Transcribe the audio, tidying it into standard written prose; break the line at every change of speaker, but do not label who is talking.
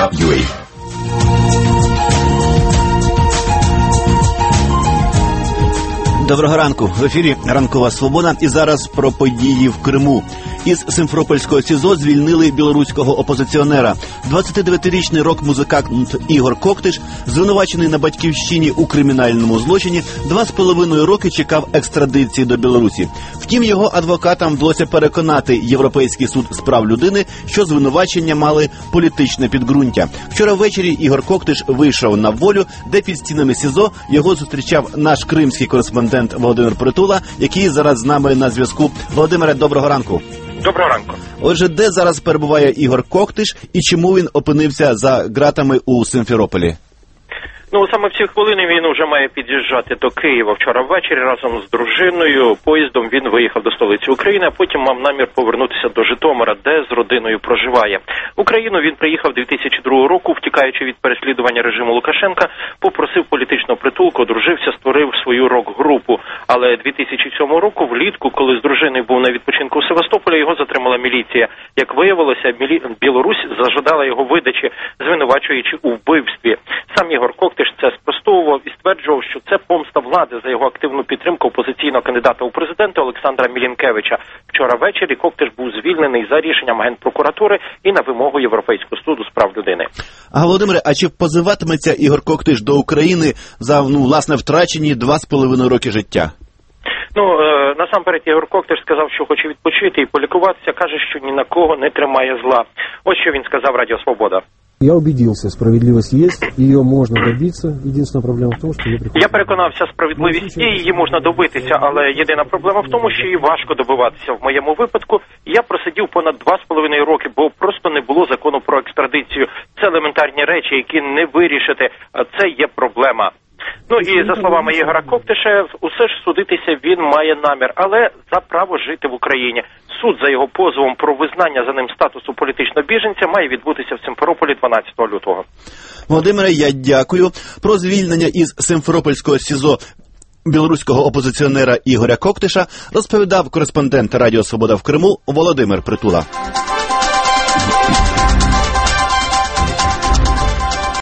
Свобода.ua.
Доброго ранку. В ефірі «Ранкова Свобода» і зараз про події в Криму. Із Симферопольського СІЗО звільнили білоруського опозиціонера. 29-річний рок-музикант Ігор Коктиш, звинувачений на батьківщині у кримінальному злочині, 2,5 роки чекав екстрадиції до Білорусі. Втім, його адвокатам вдалося переконати Європейський суд з прав людини, що звинувачення мали політичне підґрунтя. Вчора ввечері Ігор Коктиш вийшов на волю, де під стінами СІЗО його зустрічав наш кримський кореспондент Володимир Притула, який зараз з нами на зв'язку. Володимире, доброго ранку.
Доброго ранку.
Отже, де зараз перебуває Ігор Коктиш і чому він опинився за ґратами у Симферополі?
Саме в ці хвилини він вже має під'їжджати до Києва. Вчора ввечері разом з дружиною поїздом він виїхав до столиці України, а потім мав намір повернутися до Житомира, де з родиною проживає. В Україну він приїхав 2002 року, втікаючи від переслідування режиму Лукашенка, попросив політичного притулку, одружився, створив свою рок-групу. Але 2007 року, влітку, коли з дружиною був на відпочинку у Севастополі, його затримала міліція. Як виявилося, Білорусь зажадала його видачі, звинувачуючи у вбивстві. Сам Ігор Коктиш це спростовував і стверджував, що це помста влади за його активну підтримку опозиційного кандидата у президенти Олександра Мілінкевича. Вчора ввечері Коктиш був звільнений за рішенням Генпрокуратури і на вимогу Європейського суду з прав людини.
А, Володимире, а чи позиватиметься Ігор Коктиш до України за, власне, втрачені 2,5 роки життя?
Насамперед Ігор Коктиш сказав, що хоче відпочити і полікуватися, каже, що ні на кого не тримає зла. Ось що він сказав Радіо Свобода.
Я убедился, справедливость есть, ее можно добиться. Единственная проблема в том, что
Я переконався, справедливість є, її можна добитися, але єдина проблема в тому, що її важко добиватися. В моєму випадку я просидів понад 2,5 роки, бо просто не було закону про екстрадицію. Це елементарні речі, які не вирішити, а це є проблема. І за словами Ігора Коктиша, усе ж судитися він має намір, але за право жити в Україні. Суд за його позовом про визнання за ним статусу політичного біженця має відбутися в Симферополі 12 лютого.
Володимире, я дякую. Про звільнення із Симферопольського СІЗО білоруського опозиціонера Ігоря Коктиша розповідав кореспондент Радіо Свобода в Криму Володимир Притула.